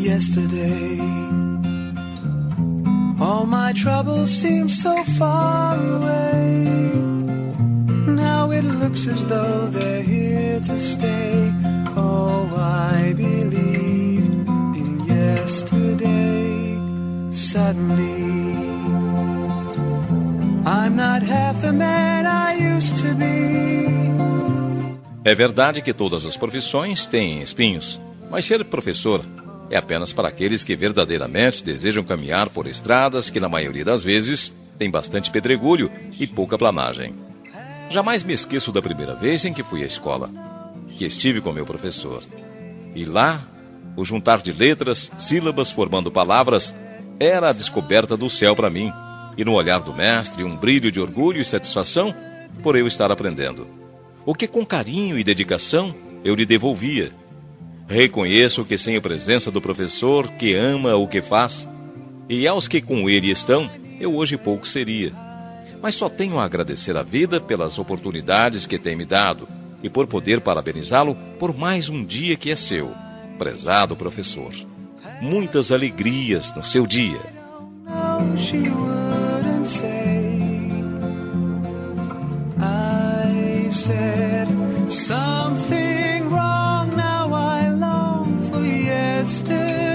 yesterday. All my troubles seem so far away. Now it looks as though they're here to stay. Oh, I believed in yesterday. Suddenly, I'm not half the man I used to be. É verdade que todas as profissões têm espinhos, mas ser professor é apenas para aqueles que verdadeiramente desejam caminhar por estradas que, na maioria das vezes, têm bastante pedregulho e pouca planagem. Jamais me esqueço da primeira vez em que fui à escola, que estive com meu professor. E lá, o juntar de letras, sílabas formando palavras, era a descoberta do céu para mim, e no olhar do mestre um brilho de orgulho e satisfação por eu estar aprendendo. O que com carinho e dedicação eu lhe devolvia. Reconheço que sem a presença do professor que ama o que faz, e aos que com ele estão, eu hoje pouco seria. Mas só tenho a agradecer a vida pelas oportunidades que tem me dado e por poder parabenizá-lo por mais um dia que é seu, prezado professor. Muitas alegrias no seu dia. Something wrong now, I long for yesterday.